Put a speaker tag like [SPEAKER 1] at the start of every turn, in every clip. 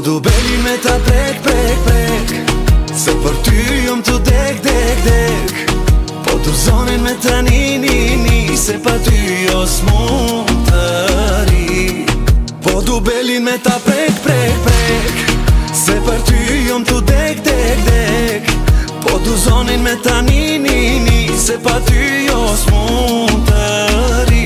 [SPEAKER 1] du beli me ta prek, prek, prek, se për ty jom të dek, dek, dek. Po du zonin me ta ni, se pa ty jo s'mund të ri. Po du belin me ta prek, prek, prek, se për ty jom të dek, dek, dek. Po du zonin me ta ni, se pa ty jo s'mund të ri.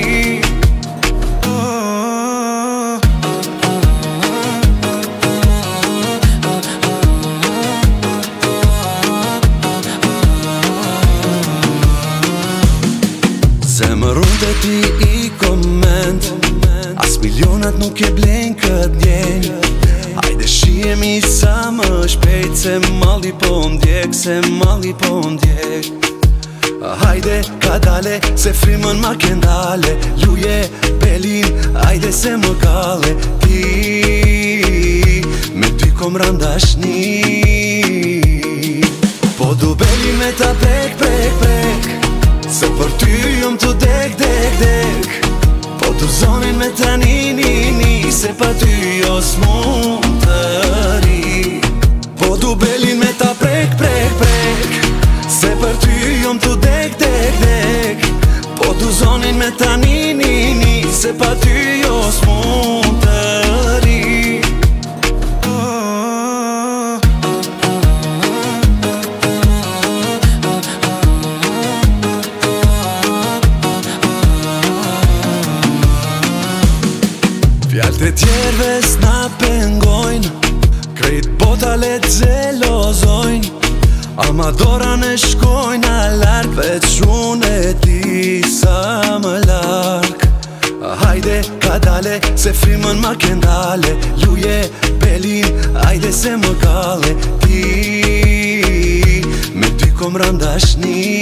[SPEAKER 1] Zemërun të ti i koment, as milionat nuk e blen këtë djenj. Hajde shihemi sa më shpejt, se malli po ndjek, se malli po ndjek. Hajde ka dale, se frimën ma kendale. Luje belin, hajde se më kalle. Ti, me ty kom randashni. Po du belin me ta prek, prek, prek, se për ty jom të dek, dek, dek. Po du zonin me ta ni, se pa ty jo s'mund të ri. Po du belin me ta prek, prek, prek, se për ty jom të dek, dek, dek. Po du zonin me ta ni, se pa ty jo s'mund të ri. Fjallët e tjerve s'na pengojnë, krejt bota le t'zelozojnë. Ama dora në shkojnë a larg, veç unë e ti sa më larg. Hajde ka dale, se frimën ma kendale. Luje belin, hajde se më kalle. Ti, me ty kom randashni.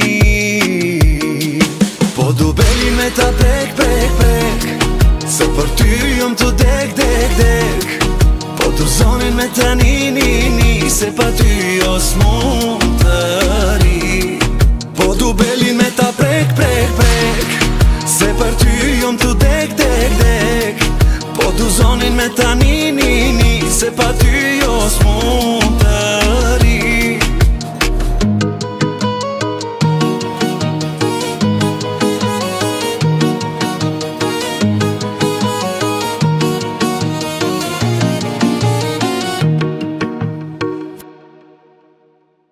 [SPEAKER 1] Po du belin me ta prek, prek, prek, se për ty jom të dek, dek, dek. Po du zonin me ta ni, se pa ty jo s'mund të ri. Po du belin me ta prek, prek, prek, se për ty jom të dek, dek, dek. Po du zonin me ta ni, se pa ty jo s'mund